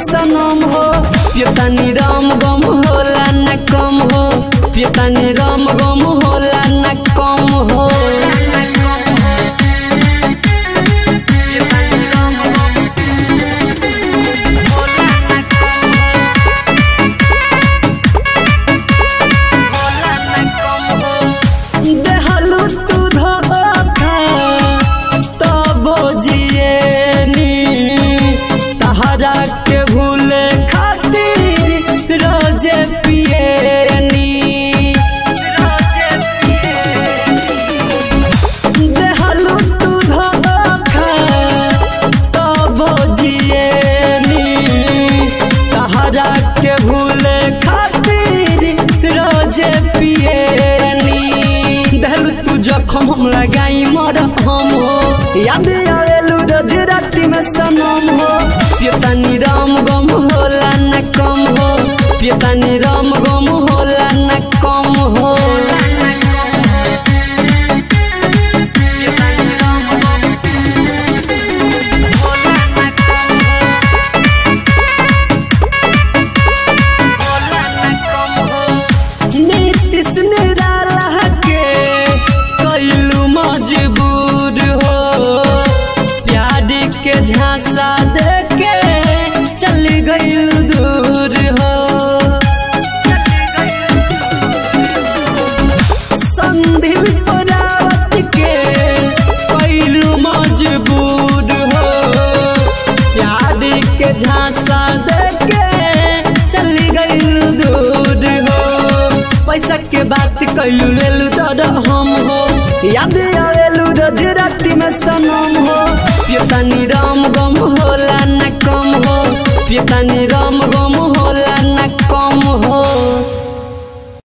सनम हो पियतानी राम गम होला न कम हो पियतानी राम गम होला न कम हो के भूले खातिर रोजे पियनी देहलू तू धोखा तब जियनी तहरा के भूले खातिर रोजे पियनी देहलू तू जखम हम लगाई मर हम हो याद आवेलू रोज राति में सनम हो पियतानी राम गम होला न कम हो पियतानी राम गम होला न कम हो नीतीश निराला के कइलू मजबूर हो प्यार के झांसा दे के चली गई दूर हो संदीप रावत के कइलू मजबूर हो प्यार के झांसा दे के चली गई दूर हो पैसा के बात कइलू लेलू तो हम हो याद आवे